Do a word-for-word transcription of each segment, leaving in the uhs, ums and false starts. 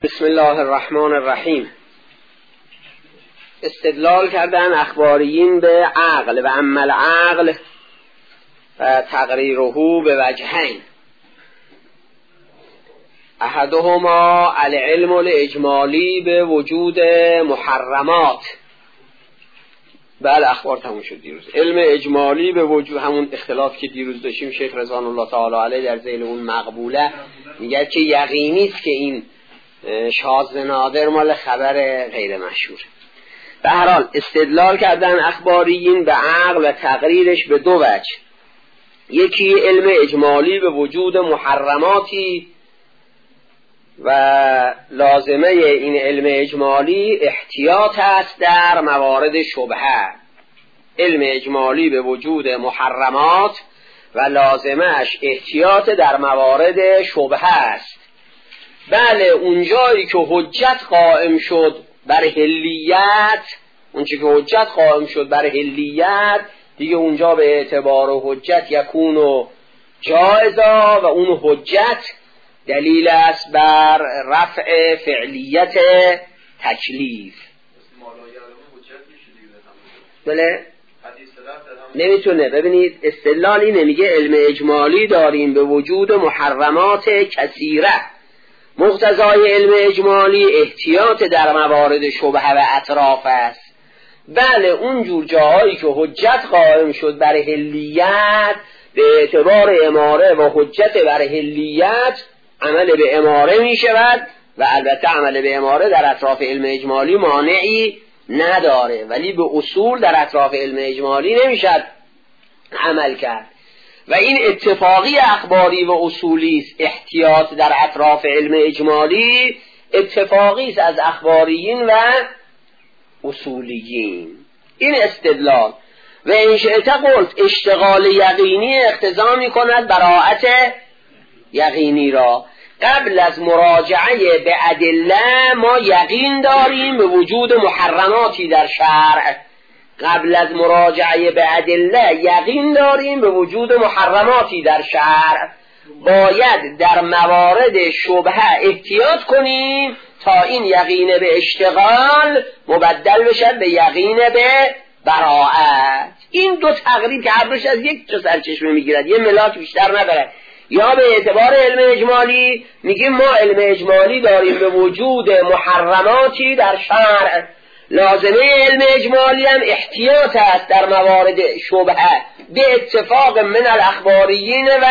بسم الله الرحمن الرحیم. استدلال کردن اخباریین به عقل و اما العقل و تقریره به وجهین. احدهما العلم الاجمالی به وجود محرمات. بله اخبار تموم شد دیروز. علم اجمالی به وجود، همون اختلاف که دیروز داشتیم شیخ رضوان الله تعالی علیه در ذیل اون مقبوله میگه که یقینی است که این شاذ نادر مال خبر غیر مشهور. به هر حال استدلال کردن اخباریین به عقل و تقریرش به دو وجه. یکی علم اجمالی به وجود محرماتی و لازمه این علم اجمالی احتیاط است در موارد شبهه. علم اجمالی به وجود محرمات و لازمهش احتیاط در موارد شبهه است. بله اونجایی که حجت قائم شد بر حلیت، اونچه که حجت قائم شد بر حلیت دیگه اونجا به اعتبار حجت یکون و جائزا و اون حجت دلیل است بر رفع فعلیت تکلیف. بله نمیتونه. ببینید استدلالی نمیگه علم اجمالی داریم به وجود محرمات کثیره. مقتضای علم اجمالی احتیاط در موارد شبهه و اطراف است. بله اونجور جاهایی که حجت قائم شد بر حلیت به اعتبار اماره و حجت بر حلیت عمل به اماره می شود و البته عمل به اماره در اطراف علم اجمالی مانعی نداره، ولی به اصول در اطراف علم اجمالی نمیشد عمل کرد و این اتفاقی اخباری و اصولی است. احتیاط در اطراف علم اجمالی اتفاقی است از اخباریین و اصولیین. این استدلال. و این شئت قلت اشتغال یقینی اقتضا می کند براءت یقینی را. قبل از مراجعه به ادله ما یقین داریم به وجود محرماتی در شرع. قبل از مراجعه به ادله یقین داریم به وجود محرماتی در شرع. باید در موارد شبهه احتیاط کنیم تا این یقین به اشتغال مبدل بشد به یقین به براءت. این دو تقریب که هرش از یک جا سرچشمه میگیرد، یه ملاک بیشتر نداره. یا به اعتبار علم اجمالی میگیم ما علم اجمالی داریم به وجود محرماتی در شرع. لازمه علم اجمالی هم احتیاط است در موارد شبهه به اتفاق من الاخباریین و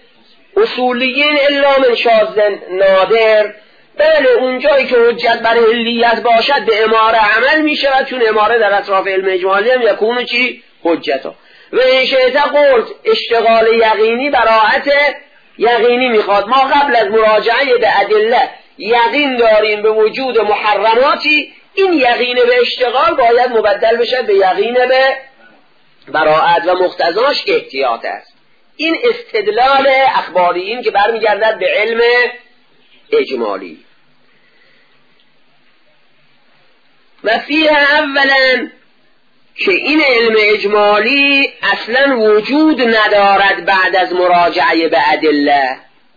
اصولیین الا من شاذ نادر. بله اونجایی که حجت بر حلیت باشد به اماره عمل می شود، چون اماره در اطراف علم اجمالی هم یکونو چی؟ حجتا. و این شئت قلت اشتغال یقینی براءت یقینی میخواد. ما قبل از مراجعه به ادله یقین داریم به وجود محرماتی، این یقین به اشتغال باید مبدل بشه به یقین به براءت و مقتضاش احتیاط است. این استدلال اخباریین که برمیگردد به علم اجمالی. و فیه اولا که این علم اجمالی اصلا وجود ندارد بعد از مراجعه به ادله.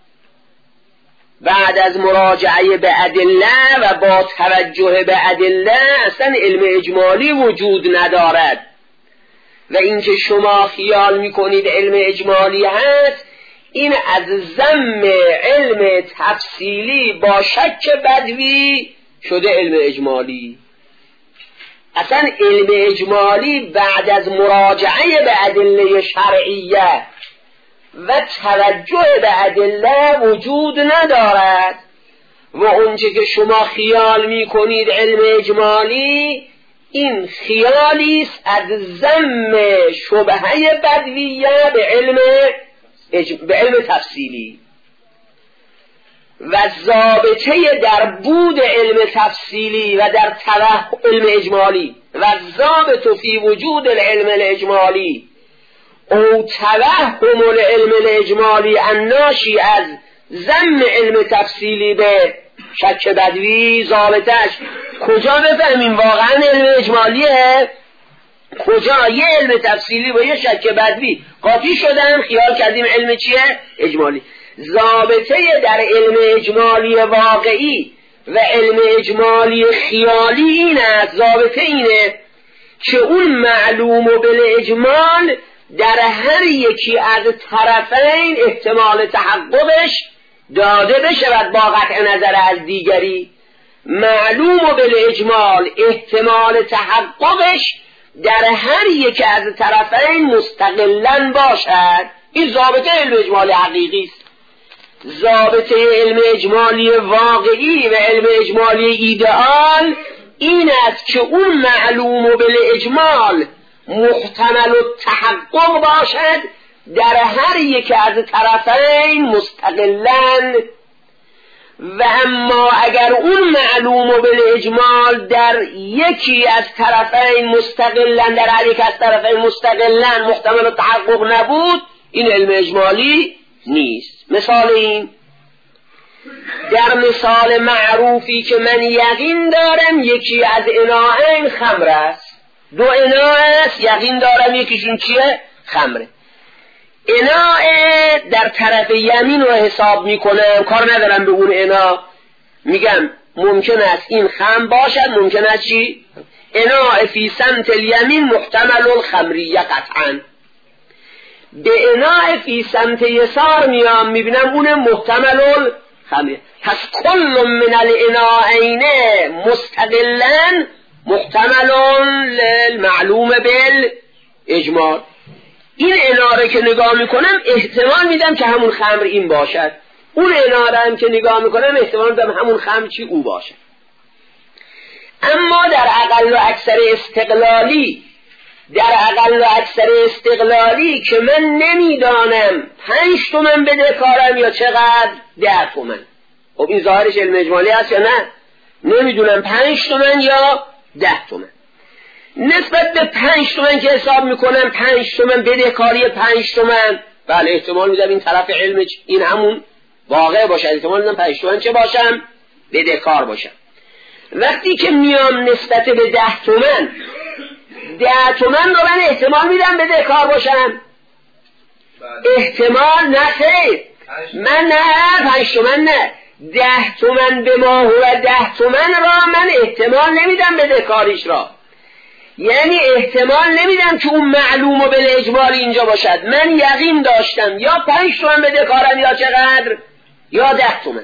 بعد از مراجعه به ادله و با توجه به ادله اصلا علم اجمالی وجود ندارد. و اینکه شما خیال میکنید علم اجمالی هست، این از ضم علم تفصیلی با شک بدوی شده علم اجمالی. اصلا علم اجمالی بعد از مراجعه به ادله شرعیه و توجه به ادله وجود ندارد. و اونچه که شما خیال میکنید علم اجمالی، این خیالی است از ضم شبهه بدویه به علم اج... به علم تفصیلی. و ضابطه در بود علم تفصیلی و در توهم علم اجمالی و ضابط فی وجود العلم الاجمالی او توهم العلم الاجمالی الناشی از ضم علم تفصیلی به شک بدوی، ضابطش کجا بفهمیم واقعا علم اجمالیه؟ کجا یه علم تفصیلی با یه شک بدوی قاطی شدن خیال کردیم علم چیه؟ اجمالی. ضابطه در علم اجمالی واقعی و علم اجمالی خیالی این است، ضابطه اینه که اون معلوم و بالاجمال در هر یکی از طرفین احتمال تحققش داده بشود با قطع نظر از دیگری. معلوم و بالاجمال احتمال تحققش در هر یک از طرفین مستقلاً باشد. این ضابطه علم اجمالی حقیقی است. ضابطه علم اجمالی واقعی و علم اجمالی ایدئال این است که اون معلوم و بالاجمال محتمل التحقق باشد در هر یک از طرفین مستقلاً. و اما اگر اون معلوم و بالاجمال در یکی از طرفین مستقلاً، در هر یک از طرفین مستقلاً محتمل التحقق نبود، این علم اجمالی نیست. مثال این در مثال معروفی که من یقین دارم یکی از اناعین خمر است، دو اناع است یقین دارم یکیشون چیه؟ خمره. اناع در طرف یمین رو حساب میکنم، کار ندارم به اون اناع، میگم ممکن است این خمر باشد، ممکن است چی؟ اناع فی سمت الیمین محتمل الخمریه قطعا. به اناع فی سمت یسار میام میبینم اون محتمل الخمریه. پس کل من الاناعین مستقلا محتمل المعلوم بالاجمال. این اناره که نگاه میکنم احتمال میدم که همون خمر این باشد، اون اناره هم که نگاه میکنم احتمال میدم همون خمر چی او باشد. اما در اقل و اکثر استقلالی در اقل و اکثر استقلالی که من نمیدانم پنج تومن بده کارم یا چقدر ده تومن، خب این ظاهرش علم اجمالی هست یا نه؟ نمیدونم پنج تومن یا ده تومن. نسبت به پنج تومن که حساب میکنم پنج تومن بده کاری پنج تومن، بله احتمال میدم این طرف علم این همون واقع باشه، احتمال میدم پنج تومن چه باشم؟ بده کار باشم. وقتی که میام نسبت به ده تومن ده تومن رو من احتمال میدم بده کار باشم، احتمال نه خیر من نه پنج تومن نه ده تومن به ماه و ده تومن را من احتمال نمیدم بده کاریش را، یعنی احتمال نمیدم که اون معلوم و بالاجمال اینجا باشد. من یقین داشتم یا پنج تومن بده کارم یا چقدر یا ده تومن.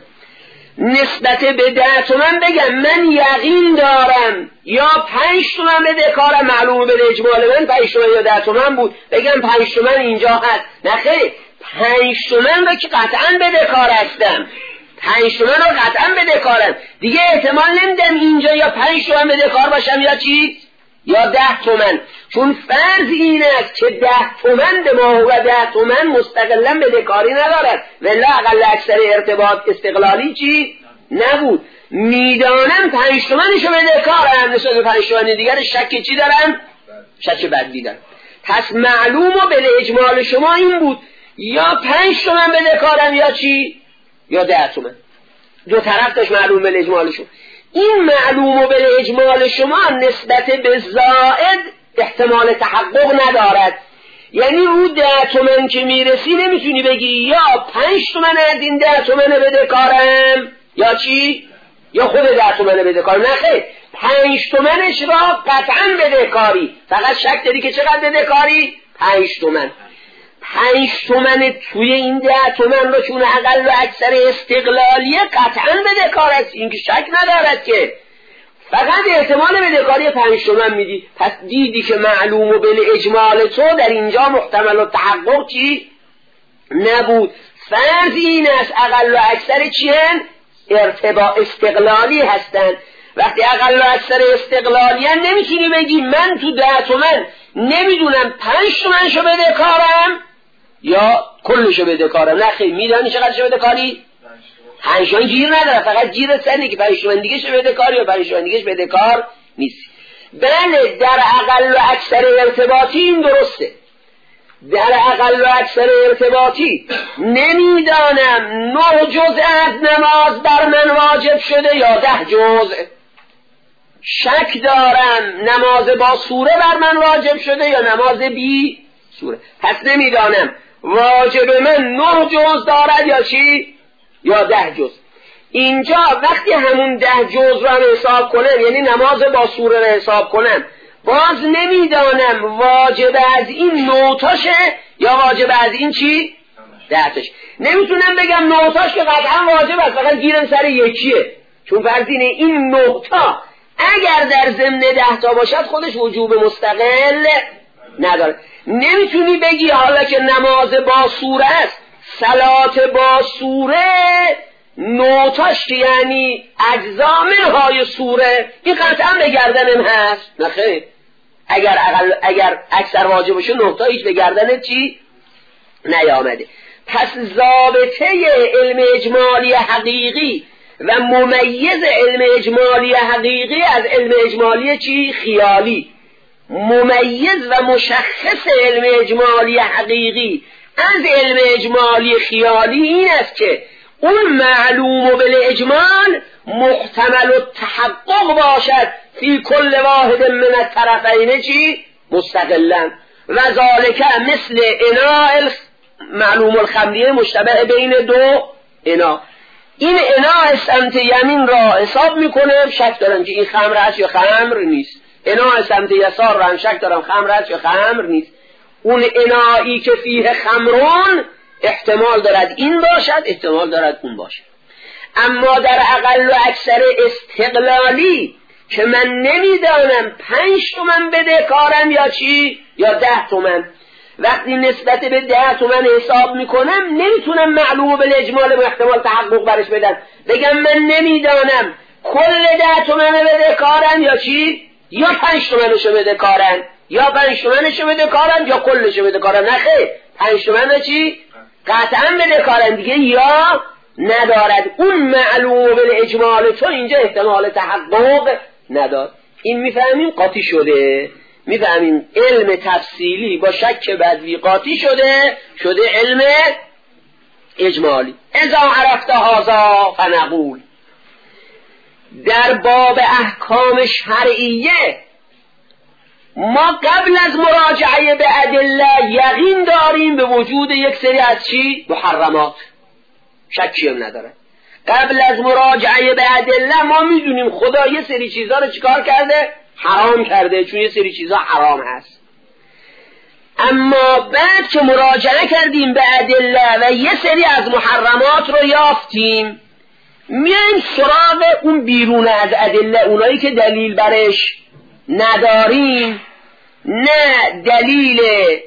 نسبت به ده تومن بگم من یقین دارم یا پنج تومن بده کارم، معلوم و بالاجمال من پنج تومن یا ده تومن بود، بگم پنج تومن اینجا هست. نه خیر، پنج تومن رو که قطعا بده کار هستم، پنج تومن رو قطعا بده کارم، دیگه احتمال نمیدم اینجا یا پنج تومن بده کار باشم یا چی؟ یا ده تومن. چون فرض این است که ده تومن به ماه و ده تومن مستقلا بدهکاری ندارد، ولی اقل اکثر ارتباط استقلالی چی؟ نبود. میدانم پنج تومنشو بدهکارم، نسبت به پنج تومن دیگر شک چی دارم؟ شک بدی دارم. پس معلوم و بالاجمال شما این بود یا پنج تومن بدهکارم یا چی؟ یا ده تومن. دو طرف داشت معلوم بالاجمال شما. این معلوم و بالاجمال شما نسبت به زائد احتمال تحقق ندارد، یعنی رو ده تومن که میرسی نمیتونی بگی یا پنج تومن از این ده تومن بده کارم یا چی؟ یا خود ده تومن بده کارم. نه خیر، پنج تومنش را قطعا بده کاری، فقط شک داری که چقدر بده کاری؟ پنج تومن. پنج تومن توی این ده تومن رو چون اقل و اکثر استقلالیه قطعا بده کار است، این که شک ندارد که، فقط احتمال بده کاری پنج تومن میدی. پس دیدی که معلوم و بالاجمال تو در اینجا محتمل و تحقق چی؟ نبود. فرض این است اقل و اکثر چی هن؟ ارتباط استقلالی هستن. وقتی اقل و اکثر استقلالی هن نمیتونی بگی من تو ده تومن نمیدونم پنج تومن شو بده کارم یا کلشو بده کارم. نه خیلی، میدانی چقدر شو بده کاری؟ پنج تومن گیر نداره، فقط گیر سنی که پنج تومن دیگه شو بده کار یا پنج تومن دیگه شو بده کار نیست. بله، در اقل و اکثر ارتباطی این درسته. در اقل و اکثر ارتباطی نمیدانم نه جزء از نماز بر من واجب شده یا ده جزء، شک دارم نماز با سوره بر من واجب شده یا نماز بی سوره، پس نمیدانم واجب من نه جزء دارد یا چی؟ یا ده جزء. اینجا وقتی همون ده جز را حساب کنم، یعنی نماز با سوره را حساب کنم، باز نمیدانم واجب از این نوتاشه یا واجب از این چی؟ دهتاش. نمیتونم بگم نوتاش که قطعا واجب است، فقط گیرم سر یکیه، چون فرضینه این نوتا اگر در ضمن دهتا باشد خودش وجوب مستقل نداره. نمیتونی بگی حالا که نماز با سوره است، صلات با سوره نوتاش که یعنی اجزا منهای سوره این قطعا به گردنم هست. نخیر، اگر اقل اگر اکثر واجبشه نوتا هیچ به گردن چی نیامده. پس ضابطه علم اجمالی حقیقی و ممیز علم اجمالی حقیقی از علم اجمالی چی خیالی، ممیز و مشخص علم اجمالی حقیقی از علم اجمالی خیالی این است که اون معلوم بالاجمال محتمل التحقق باشد فی کل واحد من الطرفین چی مستقلا، و ذالک مثل اناء معلوم الخمریه مشتبه بین دو انا. این انا سمت یمین را حساب میکنم، شک دارم که این خمر هست یا خمر نیست. انا سمت یسار را هم شک دارم خمر هست یا خمر نیست. اون انایی که فیه خمرون احتمال دارد این باشد، احتمال دارد اون باشد. اما در اقل و اکثر استقلالی که من نمیدانم پنج تومن بده کارم یا چی یا ده تومن، وقتی نسبت به ده تومن حساب میکنم نمیتونم معلوم بالاجمال و احتمال تحقق برش بدم، بگم من نمیدانم کل ده تومن بده کارم یا چی یا پنج تومنشو بده کارم یا پنج تومنشو بده کارم یا کلشو بده کارم. نخیر، پنج تومن چی قطعا بده کارم دیگه یا ندارد. اون معلوم بالاجمال تو اینجا احتمال تحقق نداد. این میفهمیم قاطی شده، میفهمیم علم تفصیلی با شک بدوی قاطی شده شده علم اجمالی. اذا عرفت هذا فنقول، در باب احکام شرعیه ما قبل از مراجعه به ادله یقین داریم به وجود یک سری از چی؟ محرمات، شکی هم نداره. قبل از مراجعه به ادله ما میدونیم خدا یه سری چیزا رو چیکار کرده؟ حرام کرده، چون یه سری چیزا حرام هست. اما بعد که مراجعه کردیم به ادله و یه سری از محرمات رو یافتیم، میایم سراغ اون بیرون از ادله، اونایی که دلیل برش نداریم، نه دلیل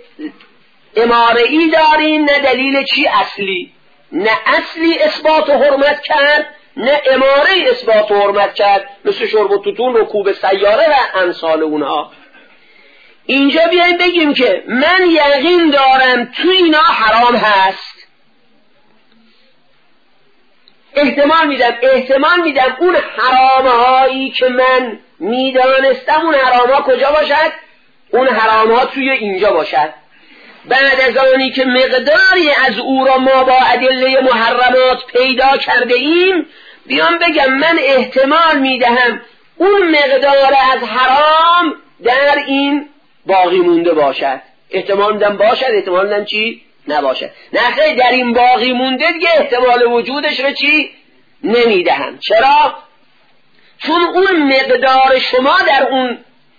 اماره‌ای داریم نه دلیل چی اصلی، نه اصلی اثبات و حرمت کرد نه اماره اثبات و حرمت کرد، مثل شرب و توتون رکوب سیاره و امثال اونها. اینجا بیاییم بگیم که من یقین دارم تو اینا حرام هست، احتمال میدم احتمال میدم اون حرامهایی که من میدانستم اون حرامها کجا باشد؟ اون حرامها توی اینجا باشد. بعد از آنی که مقداری از او را ما با ادله محرمات پیدا کرده ایم، بیام بگم من احتمال میدهم اون مقدار از حرام در این باقی مونده باشد. احتمال میدم باشد، احتمال میدم چی؟ نباشد. نه خیلی در این باقی مونده دیگه احتمال وجودش رو چی؟ نمیدهم. چرا؟ چون اون مقدار شما در اون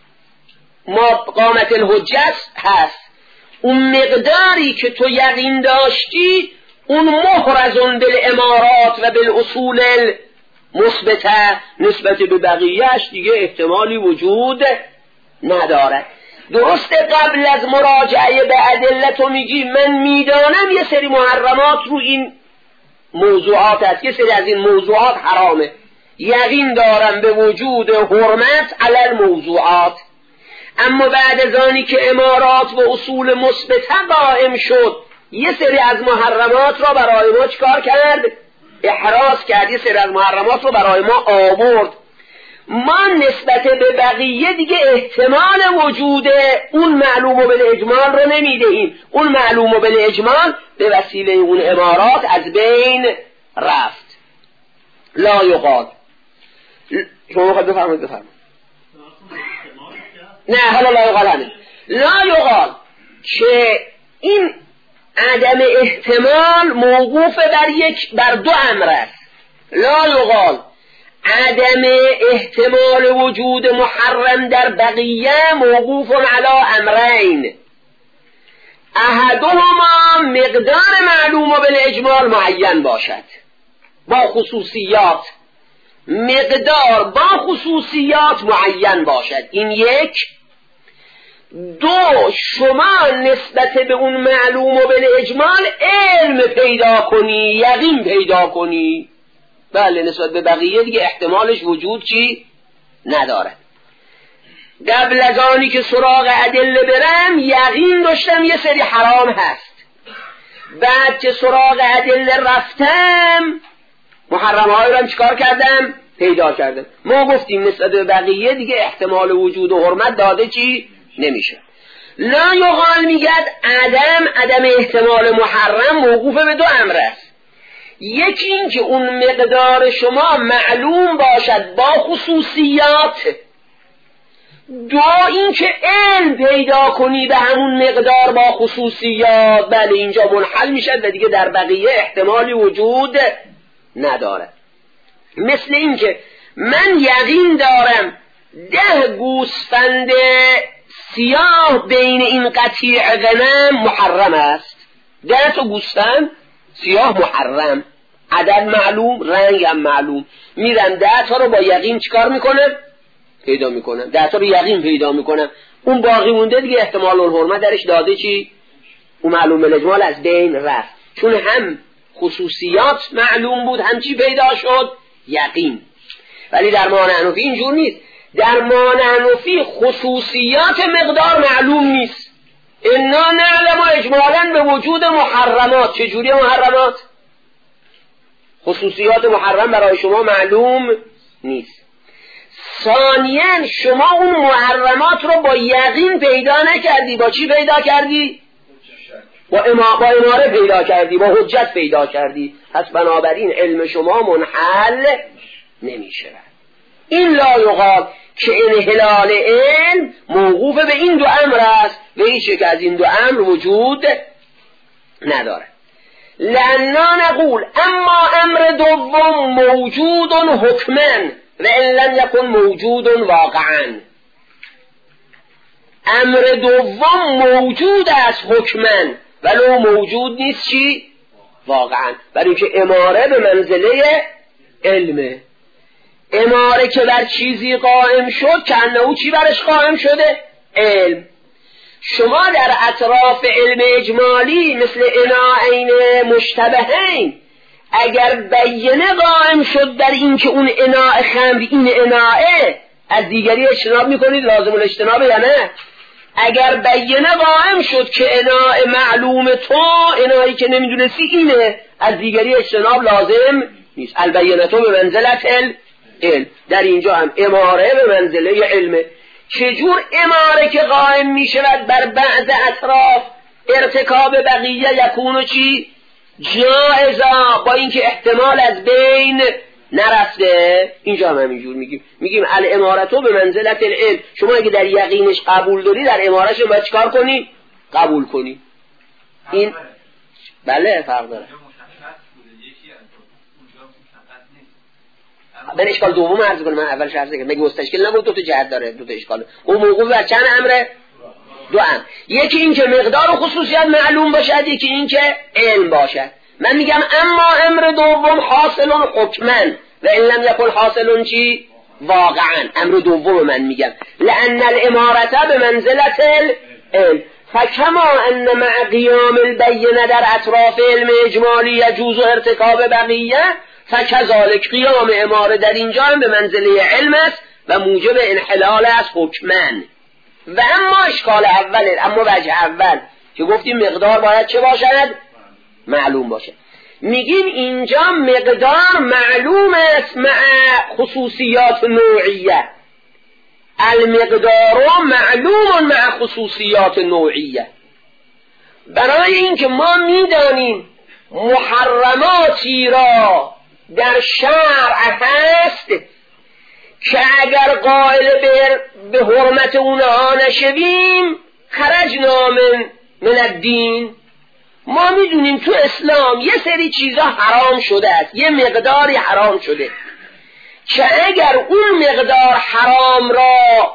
قامت الحجت هست، اون مقداری که تو یقین داشتی اون محرزون بالامارات و بالاصول مثبته نسبت به بقیهش دیگه احتمالی وجود نداره. درسته قبل از مراجعه به ادله تو میگی من میدانم یه سری محرمات رو این موضوعات هست، یه سری از این موضوعات حرامه، یقین دارم به وجود حرمت علی الموضوعات. اما بعد از آنی که امارات و اصول مثبته قائم شد یه سری از محرمات را برای ما چکار کرد؟ احراز کرد، یه سری از محرمات رو برای ما آورد. ما نسبت به بقیه دیگه احتمال وجود اون معلوم و بالاجمال رو نمیدهیم، اون معلوم و بالاجمال به وسیله اون امارات از بین رفت. لا یقال. شما خواهد بفرمایید بفرمایید. نه حالا لا یقال همین لا یقال که این عدم احتمال موقوف بر یک بر دو امر است. لا یقال عدم احتمال وجود محرم در بقیه موقوف علی امرین، احدهما مقدار معلوم و بالاجمال معین باشد با خصوصیات، مقدار با خصوصیات معین باشد. این یک. دو، شما نسبت به اون معلوم و بالاجمال علم پیدا کنی، یقین پیدا کنی. بله نسبت به بقیه دیگه احتمالش وجود چی نداره. قبل از آنی که سراغ ادله برم یقین داشتم یه سری حرام هست، بعد که سراغ ادله رفتم محرم‌های رو هم چیکار کردم؟ پیدا کردم. ما گفتیم نسبت به بقیه دیگه احتمال وجود و حرمت داده چی نمیشه. لا یقال میگد عدم عدم احتمال محرم موقوف به دو امر است. یکی این که اون مقدار شما معلوم باشد با خصوصیات، دو این که علم پیدا کنی به همون مقدار با خصوصیات. بله اینجا منحل میشد و دیگه در بقیه احتمالی وجود نداره. مثل این که من یقین دارم ده گوسفند سیاه بین این قطیع غنم محرم است، ده تا گوسفند سیاه محرم، عدد معلوم، رنگ هم معلوم. میرم ده تا رو با یقین چیکار میکنم؟ پیدا میکنم. ده تا رو یقین پیدا میکنم. اون باقی مونده دیگه احتمال الحرمت درش داده چی؟ اون معلوم الاجمال از بین رفت، چون هم خصوصیات معلوم بود هم چی پیدا شد؟ یقین. ولی در مانع حنفی اینجور نیست. در مانع حنفی خصوصیات مقدار معلوم نیست. انا نعلم اجمالا به وجود محرمات. چجوری محرمات؟ خصوصیات محرم برای شما معلوم نیست. ثانیاً شما اون محرمات رو با یقین پیدا نکردی، با چی پیدا کردی؟ با اماره پیدا کردی، با حجت پیدا کردی. پس بنابراین علم شما منحل نمیشه. این لا یقال که انحلال علم موقوف به این دو امر است و هیچ یک از این دو امر وجود نداره. لأننا نقول اما امر دوم موجود حکما و ان لم یکن موجود واقعا. امر دوم موجود است حکما ولو موجود نیست چی؟ واقعا. برای اینکه اماره به منزله علمه. اماره که بر چیزی قائم شد که انه چی برش قائم شده؟ علم. شما در اطراف علم اجمالی مثل اناعین مشتبهین اگر بیینه قائم شد در این که اون اناع خمر این اناعه، از دیگری اجتناب میکنید لازم الاجتنابه یا نه؟ اگر بیینه قائم شد که اناع معلوم تو اناعی که نمیدونستی اینه، از دیگری اجتناب لازم نیست. البینه تو به منزلت علم. در اینجا هم اماره به منزله علمه. چجور اماره که قائم می شود بر بعض اطراف ارتکاب بقیه یکونو چی؟ جائزا، با اینکه احتمال از بین نرفته. اینجا هم همینجور میگیم میگیم الامارتو به منزلت العلم. شما اگه در یقینش قبول داری در امارش باید چکار کنی؟ قبول کنی. این بله فرق داره. من اشکال دوم عرض کنم. من اولش عرض کردم مگه مستشکل نبود؟ دو تا جهت داره، دو تا اشکال. اون موقوف بر چند امره؟ دو امر. یکی این که مقدار و خصوصیت معلوم باشد، یکی این که علم باشد. من میگم اما امر دوم حاصل حکما و ان لم یکن حاصل چی؟ واقعا. امر دوم من میگم لان الامارته به منزلت العلم. فکما ان مع قیام البینه در اطراف علم اجمالی یجوز ارتکاب بقیه، فکذالک قیام اماره در اینجا هم به منزله علم است و موجب انحلال است حکمن. و اما اشکال اول، اما وجه اول که گفتیم مقدار باید چه باشد؟ معلوم باشه. میگیم اینجا مقدار معلوم است مع خصوصیات نوعیه. المقدار معلوم مع خصوصیات نوعیه. برای اینکه ما میدانیم محرماتی را در شرع هست که اگر قائل به حرمت اونها نشویم خرجنا من من الدین، ما میدونیم تو اسلام یه سری چیزا حرام شده است، یه مقداری حرام شده که اگر اون مقدار حرام را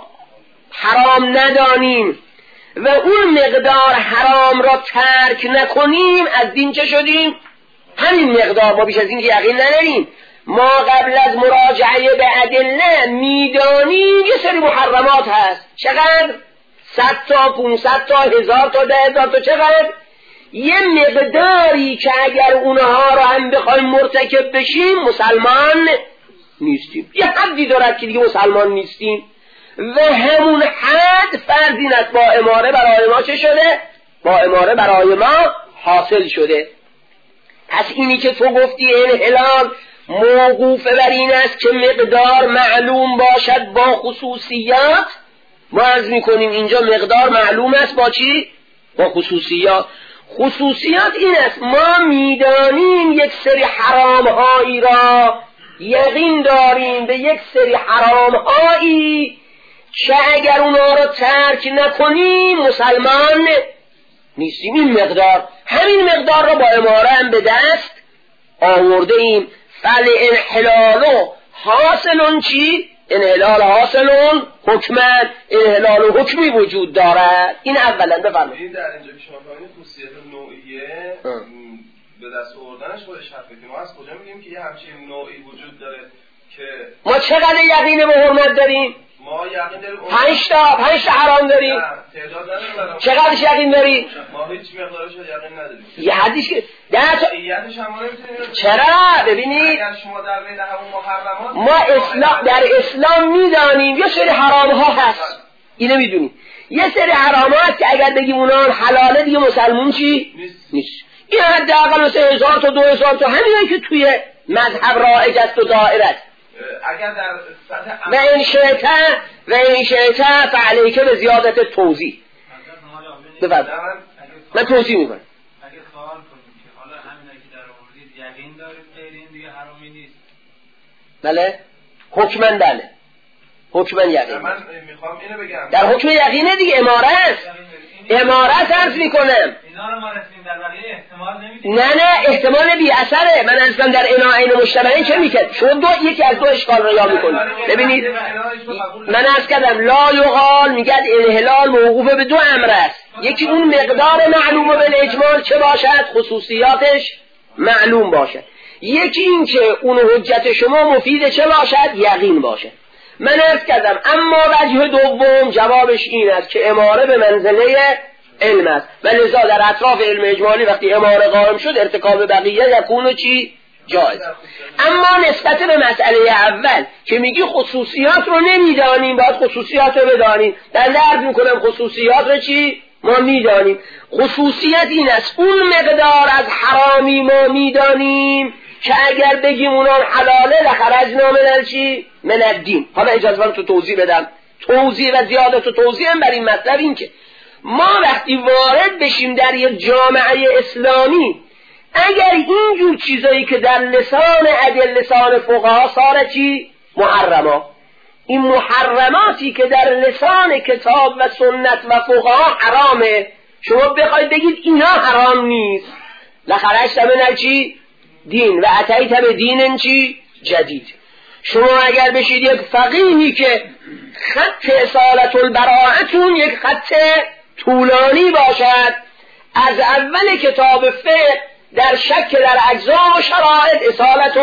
حرام ندانیم و اون مقدار حرام را ترک نکنیم از دین چه شدیم؟ همین مقدار. ما بیش از این که یقین نداریم. ما قبل از مراجعه به ادله میدانیم یه سری محرمات هست. چقدر؟ صد تا، پونصد تا، هزار تا، ده هزار تا. چقدر؟ یه مقداری که اگر اونها را هم بخوایم مرتکب بشیم مسلمان نیستیم. یه حدی دارد که دیگه مسلمان نیستیم و همون حد فرض این است با اماره برای ما چه شده؟ با اماره برای ما حاصل شده. پس اینی که تو گفتی انحلال موقوف بر این است که مقدار معلوم باشد با خصوصیات، ما عرض میکنیم اینجا مقدار معلوم است با چی؟ با خصوصیات. خصوصیات این است ما میدانیم یک سری حرام هایی را، یقین داریم به یک سری حرام هایی که اگر اونا را ترک نکنیم مسلمان نیستیم. این مقدار، همین مقدار را با اماره هم به دست آورده ایم. فل انحلالو حاصلون چی؟ انحلال حاصلون حکمن، انحلال حکمی وجود دارد. این اولا بفرمایید. این در اینجا که شما فرمودید خصوصیت نوعیه به دست آوردنش خودش حرفه. ما از کجا میگیم که یه همچین نوعی وجود داره که ما چقدر یقین به حرمت داریم؟ ما یقین داریم پنج تا پنج تا حرام داریم. تعداد نداریم. چقدرش یقین داریم؟ ما هیچ مقدارش یقین نداریم. یه حدیث که ده تا ایتش هم نمیتونیم. چرا؟ ببینید اگر شما در بین همون محرمات ما اسلام در اسلام میدانیم یه سری حرام ها هست، اینو میدونیم. یه سری حرام هست که اگر بگیم اونا حلاله دیگه مسلمون چی؟ نیست. نیست. این حداقل مثلا هزار تا دو هزار تا همینایی که توی مذهب رایج است و دائره است. اگر در سطح و این شیطه و این شیطه فعلیکه به زیادت توضیح بفرد من توضیح میکنم. اگه سوال کنیم که حالا همینایی که در آوردید یقین دارید غیر این دیگه حرامی نیست؟ بله حکمن بله حکمن یقین. من میخوام اینو بگم در حکم یقینه دیگه، اماره است. اماره صرف میکنم. اینا رو ما رسیم در بقیه احتمال نمیدیم. نه نه احتمال بی اثره. من اصلا در اناعین مشتبهین چه میکرد؟ شما دو یکی از دو اشکال رو یا میکنید. ببینید من عرض کردم لا یقال میگد انحلال موقوف به دو امر است. یکی اون مقدار معلومه به اجمال چه باشد، خصوصیاتش معلوم باشد. یکی این که اون حجت شما مفید چه باشد، یقین باشد. من عرض کردم اما وجه دوم جوابش این است که اماره به منزله علم است و لذا در اطراف علم اجمالی وقتی اماره قائم شد ارتکاب بقیه یکون چی؟ جایز. اما نسبت به مسئله اول که میگی خصوصیات رو نمیدانیم باید خصوصیات رو بدانیم، در درد میکنم خصوصیات رو چی؟ ما میدانیم. خصوصیت این است اون مقدار از حرامی ما میدانیم که اگر بگیم اونان حلاله لخرجنا من چی؟ من الدین. حالا اجازه من تو توضیح بدم. توضیح و زیادت و توضیح هم بر این مطلب این که ما وقتی وارد بشیم در یک جامعه اسلامی اگر اینجور چیزایی که در لسان عدل لسان فقها ساره چی؟ محرما، این محرماتی که در لسان کتاب و سنت و فقها حرامه، شما بخواید بگید اینا حرام نیست لخرجت من چی؟ دین و اتیت به دین چی؟ جدید. شما اگر بشید یک فقیهی که خط اصالت البراءتون یک خط طولانی باشد از اول کتاب فقه در شک در اجزا و شرائط اصالت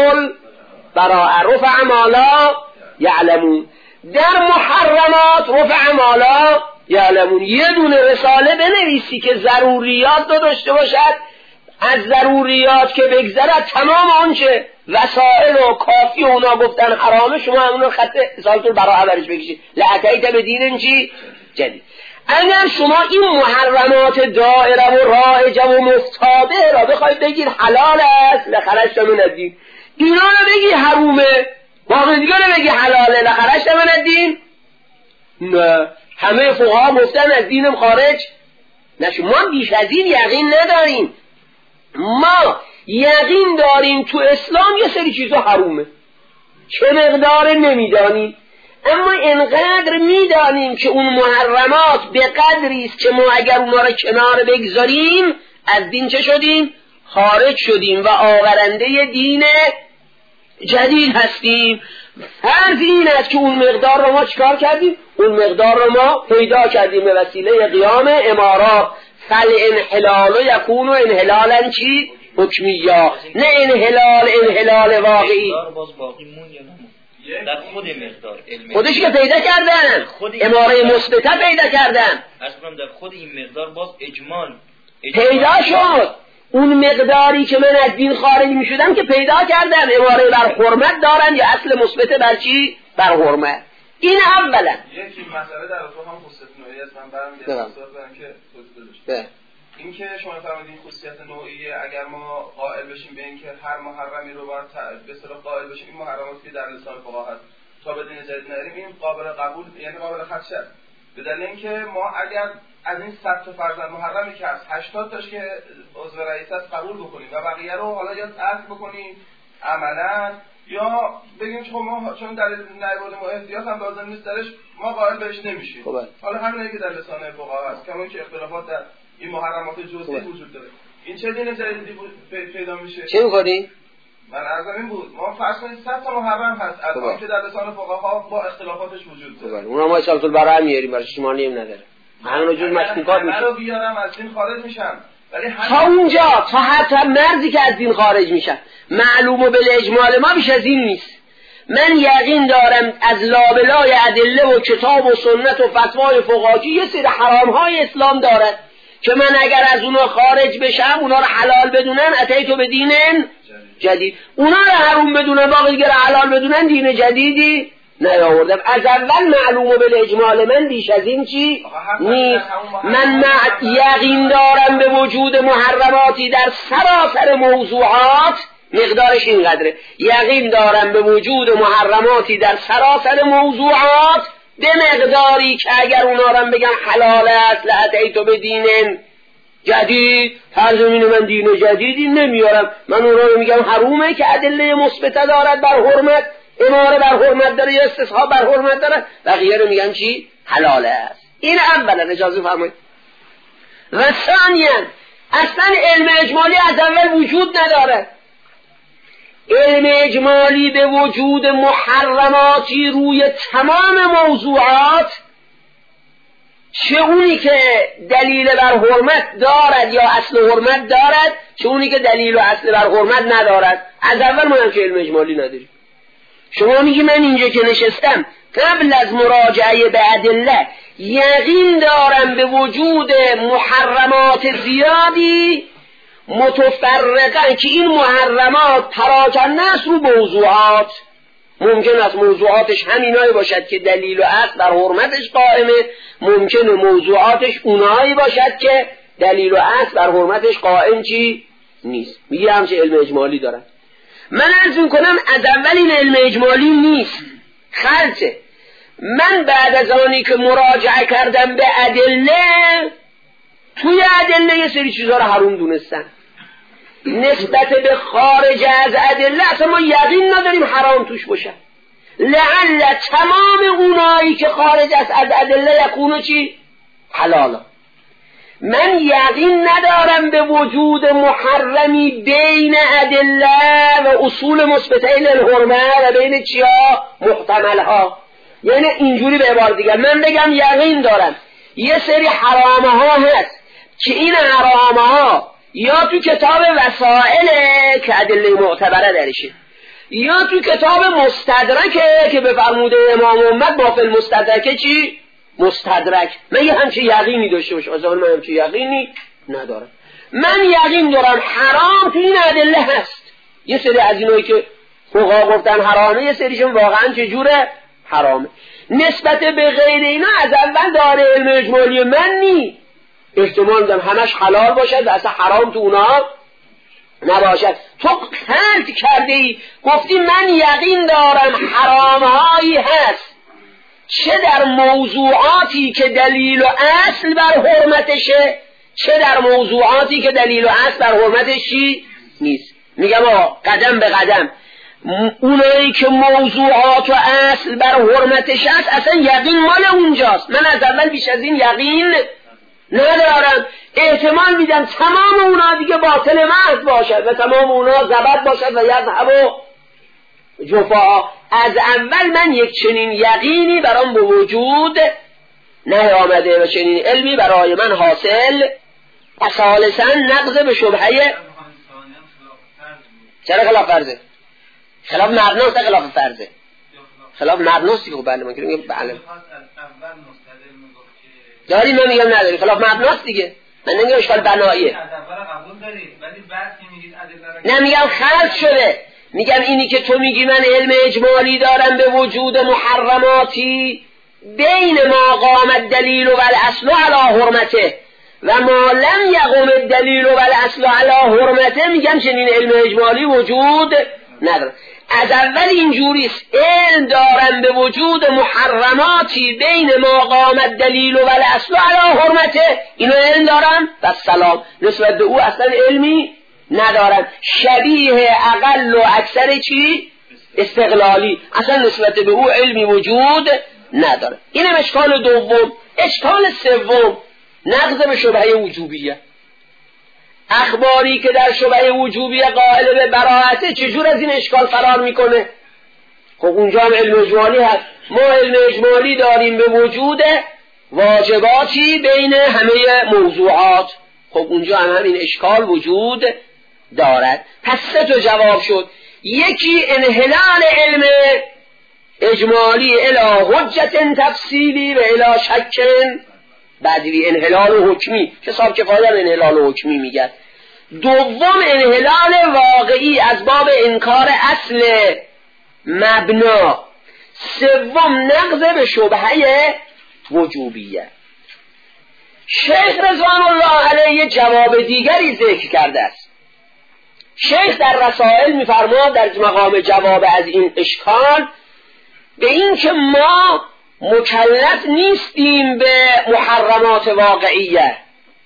البراءه رفع مالا یعلمون، در محرمات رفع مالا یعلمون. یه دونه رساله بنویسی که ضروریات رو داشته باشد، از ضروریات که بگذرد تمام آنچه وسائل و کافی اونا گفتن حرامه شما همون خط اصالت البراءه برش بکشید لعتیت به دین چی؟ جدید. اگر شما این محرمات دائره و رائجه و مفتاده را بخواید بگید حلال است لخرجت من الدین، اینا رو بگی حرومه باقی دیگه رو بگی حلاله لخرجت من الدین، نه همه فقها گفتن از دینم خارج نشو. ما بیش از این یقین نداریم. ما یقین داریم تو اسلام یه سری چیزا حرومه، چه مقدار نمیدانیم، اما انقدر میدانیم که اون محرمات به قدری است که ما اگر اونا رو کنار بگذاریم از دین چه شدیم؟ خارج شدیم و آورنده دین جدید هستیم. فرض این است که اون مقدار رو ما چکار کردیم؟ اون مقدار رو ما پیدا کردیم به وسیله قیام امارات. فل انحلال یکون انحلالا چی؟ حکمیا، نه انحلال انحلال واقعی. باز باقی مون یا نمون در خود مقدار علم خودش که پیدا کردن، اماره مثبته پیدا کردن. اصلا در خود این مقدار باز اجمال, اجمال پیدا شد. اون مقداری که من از دین خارج می شدم که پیدا کردن، اماره بر حرمت دارن یا اصل مثبته بر چی؟ بر حرمت. این اولا یکی مسئله در تو هم خصوصیت نوعی است. من برمیگردم صحبت کنم که توضیح بدید. این که شما فرمودین خصوصیت نوعیه، اگر ما قائل بشیم به این که هر محرمی رو باید به اصطلاح قائل بشیم این محرماتی که در لسان فقها هست تا به دین جدید نریم، این قابل قبول یعنی قابل خدشه است. به دلیل اینکه ما اگر از این صد تا فرضاً محرمی که هست هشتاد تاش که عضو رئیس است قبول بکنیم و بقیه رو حالا یا عفو بکنیم عملاً یا بگیم چون ما چون در نیروز ما احتیاط هم لازم نیست درش ما قائل بهش نمیشیم. حالا همینه که در لسان فقها هست، کما که اختلافات در این محرمات جزئی وجود داره. این چه دین جدیدی پیدا میشه؟ چه می‌کنی؟ من عرضم این بود ما فرض کنید صد تا محرم هست الان که در لسان فقها با اختلافاتش وجود داره. اونا ما اشکال البراء میاریم براش شمالی هم نداره. همون رو جز مشکوکات میشه. منو بیارم از دین خارج میشم. ولی تا اونجا تا حتی مرزی که از دین خارج میشن معلوم و بالاجمال ما بیش از این نیست. من یقین دارم از لابلای ادله و کتاب و سنت و فتوای فقهایی یه سری حرام‌های اسلام دارد که من اگر از اونا خارج بشم اونا رو حلال بدونن اتیتو به دین جدید، اونا رو حرام بدونن باقی دیگه رو حلال بدونن دین جدیدی نیاوردم. از اول معلوم و بالاجمال من بیش از این چی نیست. من یقین دارم به وجود محرماتی در سراسر موضوعات، مقدارش اینقدره، یقین دارم به وجود محرماتی در سراسر موضوعات به مقداری که اگر اونا رو بگن حلال است لاتیتو به دین جدید، فرض اینه من دین جدیدی نمیارم، من اونا رو میگم حرومه که ادله مثبته دارد بر حرمت، اماره بر حرمت داره یا استصحاب بر حرمت داره، بقیه رو میگن چی؟ حلال است. این اولا اجازه فرمایید. و ثانیا اصلا علم اجمالی از اول وجود نداره. علم اجمالی به وجود محرماتی روی تمام موضوعات، چه اونی که دلیل بر حرمت دارد یا اصل حرمت دارد، چه اونی که دلیل و اصل بر حرمت ندارد، از اول ما هم که علم اجمالی نداریم. شما میگی من اینجا که نشستم قبل از مراجعه به ادله یقین دارم به وجود محرمات زیادی متفرقه که این محرمات پراکنده است رو موضوعات. ممکن است موضوعاتش همینایی باشد که دلیل و اصل بر حرمتش قائمه، ممکنه موضوعاتش اونایی باشد که دلیل و اصل بر حرمتش قائم چی نیست. میگه همچه علم اجمالی دارن. من عرض میکنم از اول این علم اجمالی نیست، خلطه. من بعد از آنی که مراجعه کردم به ادله، توی ادله یه سری چیزها رو حروم دونستن، نسبت به خارج از ادله اصلا ما یقین نداریم حرام توش باشه. لعل تمام اونایی که خارج از ادله یکونو چی؟ حلالا. من یقین ندارم به وجود محرمی بین ادله و اصول مثبته للحرمه و بین چیا؟ محتملها. یعنی اینجوری به عبارت دیگر من بگم یقین دارم یه سری حرامه ها هست که این حرامه ها یا تو کتاب وسائله که ادله معتبره درشه، یا تو کتاب مستدرکه که به فرموده امام محمد با فی المستدرکه چی؟ مستدرک. من یه همچه یقینی داشته باشم، از اول من همچه یقینی ندارم. من یقین دارم حرام تو این ادله هست. یه سری از اینایی که فقها گفتن حرامه، یه سریشون واقعا چجوره؟ حرامه. نسبت به غیر اینا از اول داره علم اجمالی من نی. احتمال دارم همش حلال باشد و اصلا حرام تو اونا نباشد. تو خلط کرده ای گفتی من یقین دارم حرامهایی هست، چه در موضوعاتی که دلیل و اصل بر حرمتشه، چه در موضوعاتی که دلیل و اصل بر حرمتش نیست. میگم آقا قدم به قدم اونایی که موضوعات و اصل بر حرمتش است اصلا یقین مال اونجاست. من از اول بیش از این یقین ندارم احتمال میدم تمام اونا دیگه باطل محض باشد و تمام اونا زبط باشد و یذهب و جفا. از اول من یک چنین یقینی برام به وجود نیامده و چنین علمی برای من حاصل و ثالثا نقض به شبهه. چرا خلاف فرضه؟ خلاف مبناست، خلاف فرضه. خلاف مبناست دیگه. بله من که میگم بله داریم، من میگم نداری. خلاف مبناست دیگه. من نمیگم اشکال بناییه، نه میگم خلط شده. میگم اینی که تو میگی من علم اجمالی دارم به وجود محرماتی بین ما قام الدلیل و الاصل علی حرمته و ما لم یقم الدلیل و الاصل علی حرمته، میگم چنین علم اجمالی وجود نداره. از اول اینجوریست، علم دارم به وجود محرماتی بین ما قام الدلیل و الاصل علی حرمته، اینو علم دارم و سلام. نسبت به او اصلا علمی ندارم. شبیه اقل و اکثر چی؟ استقلالی. اصلا نسبت به او علمی وجود نداره. اینم اشکال دوم. اشکال سوم نقض به شبهه وجوبیه. اخباری که در شبهه وجوبیه قائل به براءته چجور از این اشکال فرار میکنه؟ خب اونجا هم علم اجمالی هست. ما علم اجمالی داریم به وجود واجباتی بین همه موضوعات. خب اونجا هم همین اشکال وجود دارد. پس سه تا جواب شد. یکی انحلال علم اجمالی الی حجت تفصیلی و الی شک بدوی، انحلال حکمی که صاحب کفایه انحلال حکمی میگن. دوم انحلال واقعی از باب انکار اصل مبنا. سوم نقض به شبهه وجوبیه. شیخ رضوان الله علیه جواب دیگری ذکر کرده است. شیخ در رسائل میفرماد در مقام جواب از این اشکال به این که ما مکلف نیستیم به محرمات واقعیه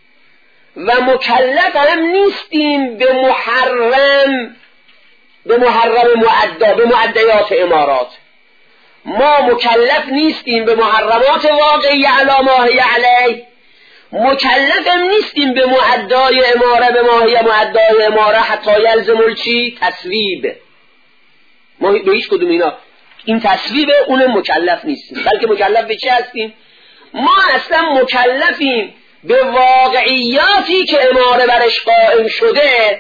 و مکلف هم نیستیم به محرم به محرم معدا به معدیات امارات. ما مکلف نیستیم به محرمات واقعیه علی ما هی علیه، مکلف هم نیستیم به معدای اماره به ما هی معدای اماره حتی یلزم الچی تصویب. ما به هیچ کدوم اینا این تصویب اون مکلف نیستیم، بلکه مکلف به چه هستیم؟ ما اصلا مکلفیم به واقعیاتی که اماره برش قائم شده،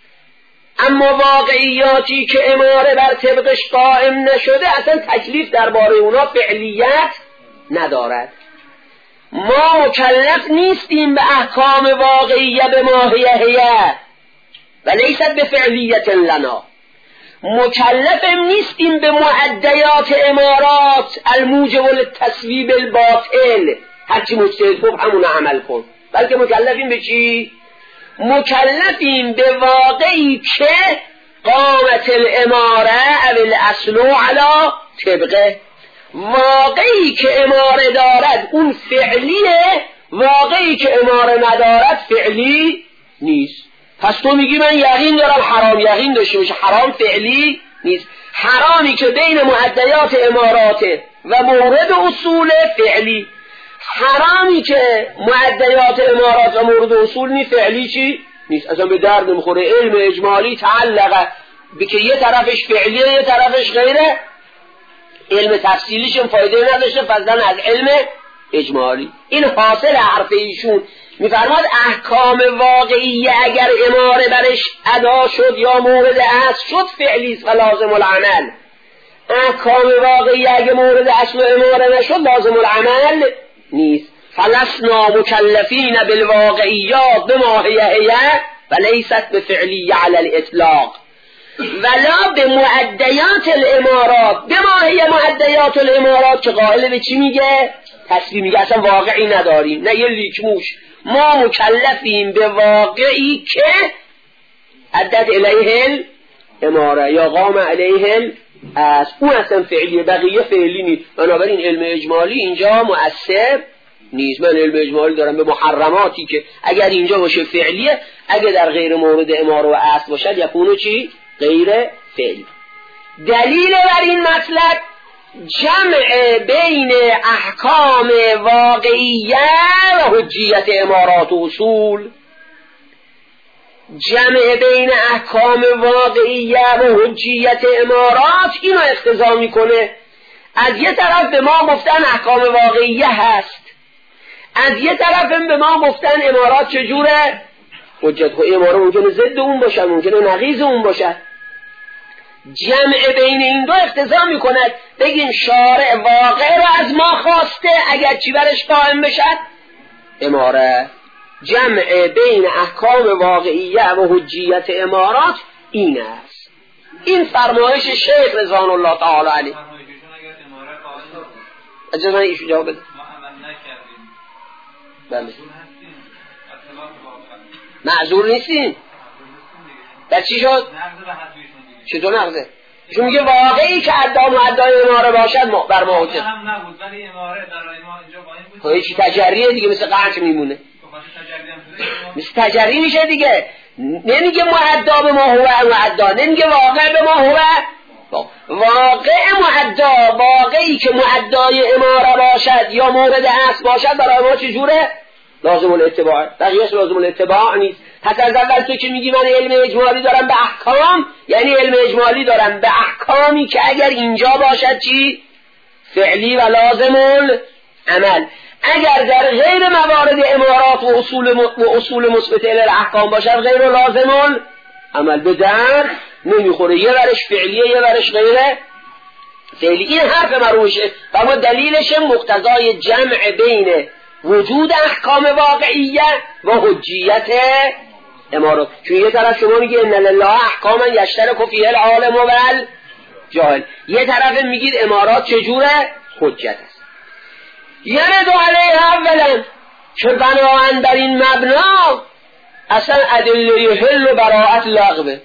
اما واقعیاتی که اماره بر طبقش قائم نشده اصلا تکلیف درباره اونا فعلیت ندارد. ما مکلف نیستیم به احکام واقعیه به ماهیه و لیست به فعلیت لنا. مکلفم نیستیم به معدیات امارات الموجب للتصویب الباطل، هرچی مجتهد خوب همون عمل کن، بلکه مکلفیم به چی؟ مکلفیم به واقعی که قامت الاماره او الاصل علی طبقه. واقعی که اماره دارد اون فعلیه، واقعی که اماره ندارد فعلی نیست. پس تو میگی من یقین دارم حرام یقین داشته باشه، حرام فعلی نیست. حرامی که بین معدیات اماراته و مورد اصول فعلی، حرامی که معدیات امارات و مورد اصول نی فعلی چی؟ نیست. اصلا به درد نمیخوره. علم اجمالی تعلقه به که یه طرفش فعلیه یه طرفش غیره، علم تفصیلیش هم فایده نداشته فضلا از علم اجمالی. این حاصل حرف ایشون. میفرماد احکام واقعی اگر اماره برش ادا شد یا مورد اصل شد فعلیست و لازم العمل. احکام واقعی اگر مورد اصل و اماره نشد لازم العمل نیست. فلسنا مکلفین بالواقعیات بماهیه و لیست بفعلیه علی الاطلاق ولا به معدیات الامارات بماهیه معدیات الامارات که قائل به چی میگه؟ تصویر میگه اصلا واقعی نداریم، نه یه لیکموش. ما مکلفیم به واقعی که عدد الیه الاماره یا قام علیه از اون اصلا فعلیه، بقیه فعلی نیست. بنابراین علم اجمالی اینجا مؤثر نیست. من علم اجمالی دارم به محرماتی که اگر اینجا باشه فعلیه، اگر در غیر مورد اماره و اصل باشد یکونو چی؟ غیر فعلی. دلیل بر این مطلب جمع بین احکام واقعیه و حجیت امارات و اصول، جمع بین احکام واقعیه و حجیت امارات اینو اقتضا میکنه. از یه طرف به ما گفتن احکام واقعیه هست، از یه طرف به ما گفتن امارات چجوره؟ حجت. خب امارات ممکنه ضد اون باشن، ممکنه نقیض اون باشن. جمع بین این دو اقتضا میکند بگیم شارع واقع رو از ما خواسته اگر چی برش قائم بشد؟ اماره. جمع بین احکام واقعیه و حجیت امارات این است. این فرمایش شیخ رضوان الله تعالی علیه. اجازه ایشون جواب بده. ما عمل نکردیم. بله. معذور نیستیم. در چی شد؟ چطور نقضه؟ چون میگه واقعی که ادعا مدعای اماره باشد ما بر ما حجت. هم نبود ولی اماره برای ما اینجا قائم بود. خب هیچ تجریه دیگه، مثل قطع میمونه. مثل تجری میشه دیگه. نمیگه معدا به ما هو معدا، نمیگه واقع به ما هو واقع معدا. واقعی که معدای اماره باشد یا مورد اصل باشد برای ما چجوره؟ لازم الاتباع. بقیه‌اش لازم الاتباع نیست. پس از اول تو که میگی من علم اجمالی دارم به احکام، یعنی علم اجمالی دارم به احکامی که اگر اینجا باشد چی؟ فعلی و لازم العمل. اگر در غیر موارد امارات و اصول و اصول مثبت الاحکام باشد غیر لازم العمل به در نمیخوره. یه ورش فعلیه یه ورش غیره فعلی. این حرف مروشه و ما دلیلش مقتضای جمع بین وجود احکام واقعیه و حجیت امارات. چون یه طرف شما میگی ان لله احکاما یشترک فیها العالم و الجاهل، یه طرف میگید امارات چجوره؟ حجت است. یرد علیه اولا که بناهن بر این مبنا اصلا ادله حل و براءت لغوه.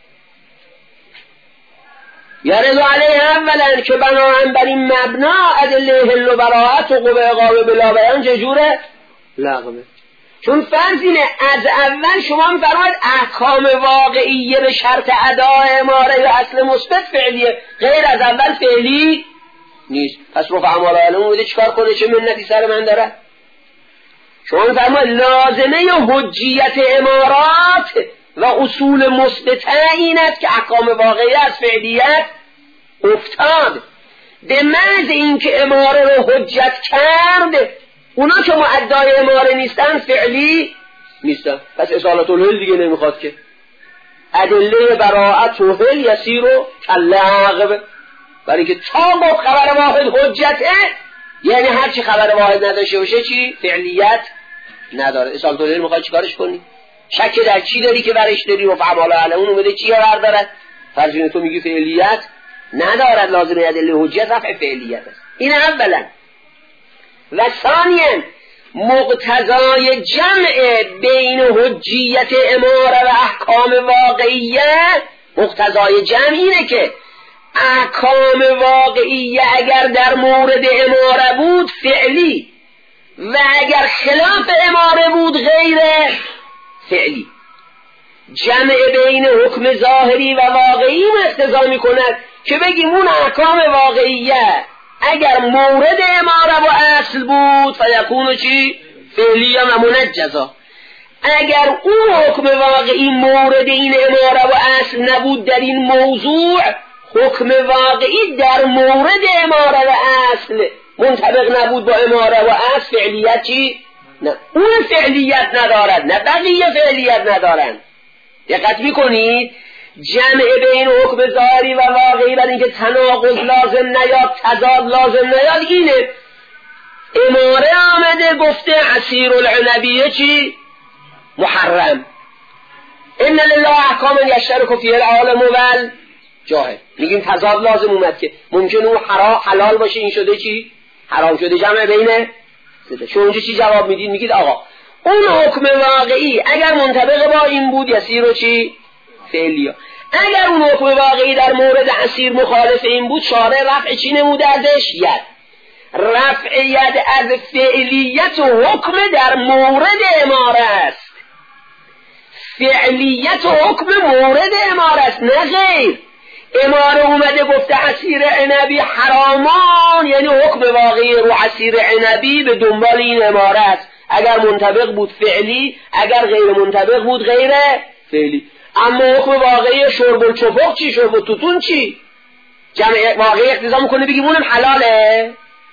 یرد علیه اولا که بناهن بر این مبنا ادله حل و براءت و قوه اقامه بلا بیان چجوره؟ لغوه. چون فرض اینه از اول شما میفرماید احکام واقعیه به شرط ادای اماره یا اصل مثبت فعلیه، غیر از اول فعلی نیست. پس رفع اعمال علم بوده چیکار کنه؟ چه منتی سر من داره؟ شما میفرماید لازمه حجیت امارات و اصول مثبت این است که احکام واقعیه از فعلیت افتاد. به محض اینکه اماره رو حجت کرد، اونا که معدای اماره نیستن فعلی نیستن. پس اصالت الحل دیگه نمیخواد که ادله براءت و حل یسیر و کاللغو. برای که تا با خبر واحد حجته، یعنی هر چی خبر واحد نداشته باشه چی؟ فعلیت نداره. اصالت الحل میخواد چیکارش کنی؟ شک در چی داری که برش داری؟ و فعمال علمون اومده چی قرار دارد؟ فرض تو میگی فعلیت ندارد، لازمه ادله حجت رفع فعلیت است. این اولا. و ثانیاً مقتضای جمع بین حجیت اماره و احکام واقعیه، مقتضای جمع اینه که احکام واقعیه اگر در مورد اماره بود فعلی و اگر خلاف اماره بود غیر فعلی. جمع بین حکم ظاهری و واقعی اقتضا می کند که بگیم اون احکام واقعیه اگر مورد اماره و اصل بود فیکونو چی؟ فعلی و منجزا. اگر اون حکم واقعی مورد این اماره و اصل نبود در این موضوع، حکم واقعی در مورد اماره و اصل منطبق نبود با اماره و اصل، فعلیت چی؟ نه، اون فعلیت ندارد، نه بقیه فعلیت ندارن. دقت میکنید؟ جمع بین حکم ظاهری و واقعی برای اینکه تناقض لازم نیاد، تضاد لازم نیاد، اینه اماره آمده گفته عصیر العنبیه چی؟ محرم. ان لله احکاما یشترک فیها العالم و الجاهل. میگیم تضاد لازم اومد که ممکنه اون حلال باشه این شده چی؟ حرام شده. جمع بینه شما اونجا چی جواب میدید؟ میگید آقا اون حکم واقعی اگر منطبق با این بود یسیر و چی؟ فعلیه. اگر اون حکم واقعی در مورد عصیر مخالف این بود، شارع رفع چی نموده ازش؟ ید. رفع ید از فعلیت و حکم در مورد اماره است. فعلیت و حکم مورد اماره است، نه غیر. اماره اومده گفته عصیر عنبی حرامان، یعنی حکم واقعی رو عصیر عنبی به دنبال این اماره است، اگر منطبق بود فعلی، اگر غیر منطبق بود غیر فعلی. اما حکم واقعی شرب الچپق چی؟ شرب التوتون چی؟ جمع واقعی اقتضا میکنه بگیم اونم حلاله؟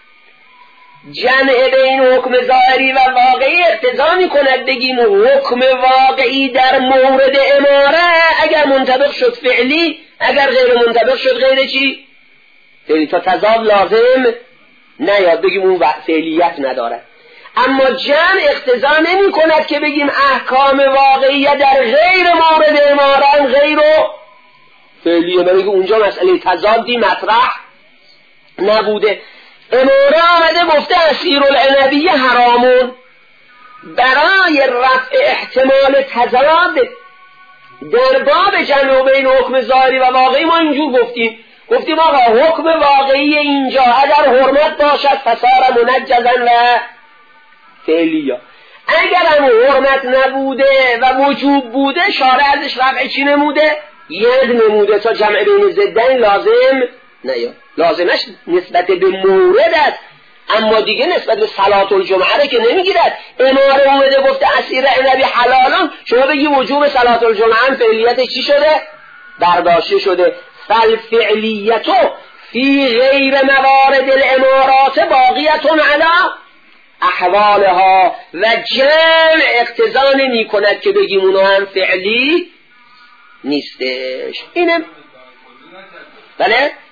جمع بین حکم ظاهری و واقعی اقتضا میکند بگیم حکم واقعی در مورد اماره اگر منطبق شد فعلی، اگر غیر منطبق شد غیر چی؟ فعلی. تا تضاد لازم نیاد بگیم اون فعلیت نداره. اما جمع اقتضا نمی کند که بگیم احکام واقعی در غیر مورد اماره غیر فعلیه، بگیم اونجا مسئله تضادی مطرح نبوده. اماره آمده گفته عصیر العنبی حرامون، برای رفع احتمال تضاد در باب جمع بین حکم ظاهری و واقعی ما اینجور گفتیم گفتیم آقا حکم واقعی اینجا اگر حرمت باشد فصار منجزا و فعلیا، اگر هم حرمت نبوده و وجوب بوده شارع ازش رفع چی نموده؟ ید نموده تا جمع بین ضدین لازم نیاد. لازمش نسبت به مورد است، اما دیگه نسبت به صلات الجمعه رو که نمیگیرد. اماره اومده گفته عصیر عنبی حلالان، شما بگی وجوب صلات الجمعه هم فعلیت چی شده؟ برداشته شده. فالفعلیتو فی غیر موارد الامارات باقیتون علی احوالها، و جمع اقتضا نمی کند که بگیم اونو هم فعلی نیستش. اینم بله